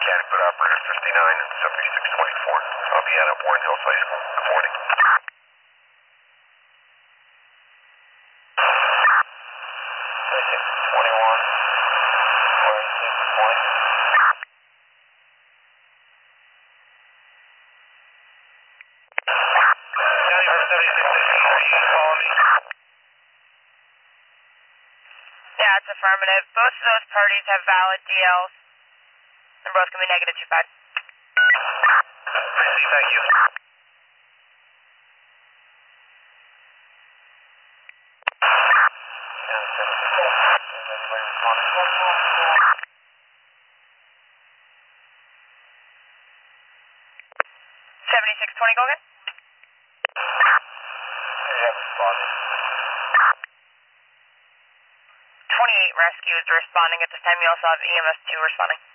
Connecticut operator 59 and 7624. I'll be out at Warren Hills High School. Good morning. Ticket 21. Where is it? Good morning. County 7624, are you calling me? Yeah, it's affirmative. Both of those parties have valid DLs. And both can be negative 25. Received, thank you. County 76. Is anybody responding? 7620, go again? They have responded. 28 rescues responding at this time. You also have EMS 2 responding.